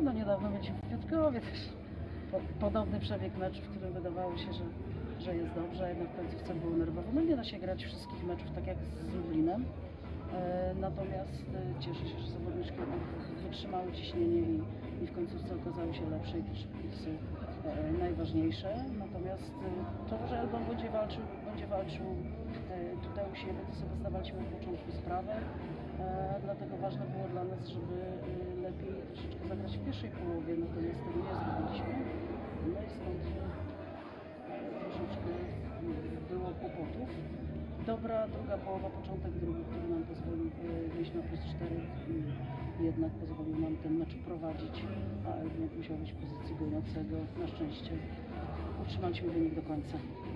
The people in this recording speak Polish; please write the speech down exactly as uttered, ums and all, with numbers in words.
no niedawno byliśmy w Piotrkowie też. Po, podobny przebieg meczu, w którym wydawało się, że, że jest dobrze, a jednak w końcówce było nerwowo. No nie da się grać wszystkich meczów tak jak z Lublinem. E, natomiast e, cieszę się, że zawodniczki wytrzymały ciśnienie i, i w końcówce okazały się lepsze i te szybkie są e, najważniejsze. Natomiast e, to, że Elbląg będzie walczył, będzie walczył e, tutaj u siebie, to sobie zdawaliśmy od początku sprawę. E, dlatego ważne było dla nas, żeby e, lepiej troszeczkę zagrać w pierwszej połowie, natomiast tego nie zrobiliśmy. No i stąd e, troszeczkę było kłopotów. Dobra druga połowa, początek drugi, który nam pozwolił e, wyjść na plus cztery, jednak pozwolił nam ten mecz prowadzić, a Elbląg musiał być w pozycji goniącego. Na szczęście utrzymaliśmy wynik do końca.